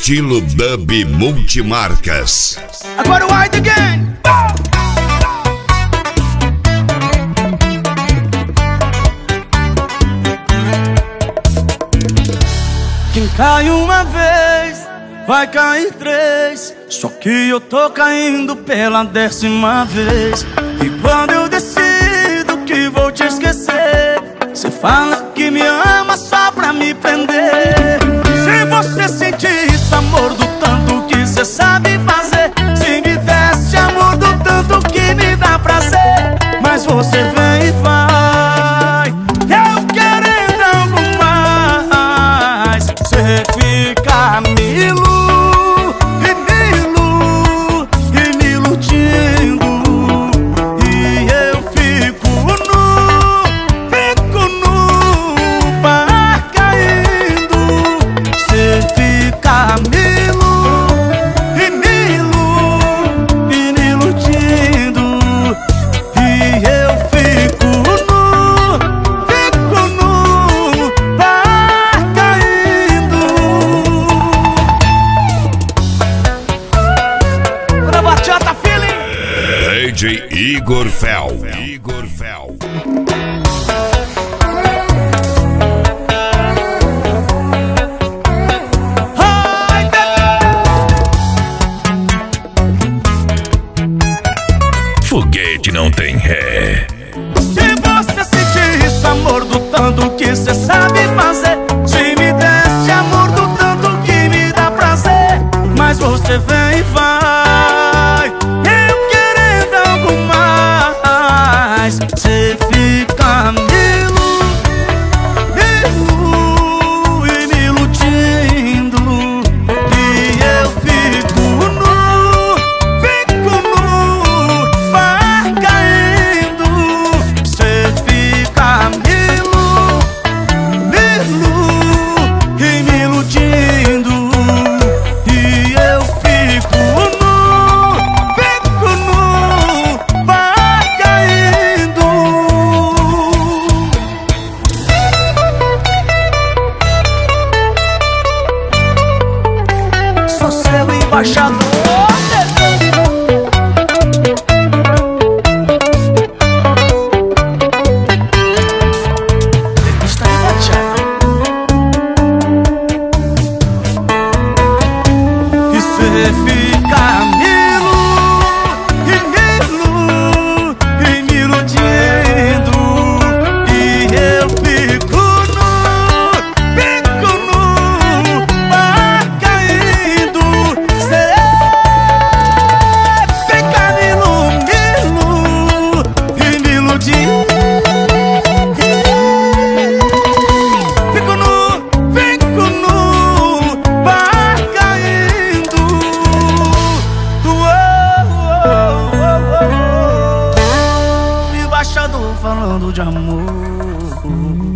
Estilo dub multimarcas. Agora o White Again. Quem cai uma vez, vai cair três. Só que eu tô caindo pela 10ª vez. E quando eu decido que vou te esquecer, cê fala que me ama só pra me prender. Se você sentir esse amor do tanto que cê sabe fazer, se me desse amor do tanto que me dá prazer, mas você vem e vai, eu querendo algo mais. Cê fica me iludindo, e eu fico no par caindo. Cê fica me iludindo, e eu fico no par caindo. Pra bachata, feeling. DJ Igor Fel. Ai, Foguete não tem ré. se você sentir esse amor do tanto que cê sabe fazer, se me desse amor do tanto que me dá prazer, mas você vem e vai, eu querendo algo mais. Cê fica me iludindo, e eu fico no par caindo. Cê fica me iludindo, e eu fico no par caindo. Sou seu embaixador. Está embaixado. E cê fica me iludindo, e eu fico no par caindo. Cê fica me iludindo, fico no par caindo. Embaixador falando de amor.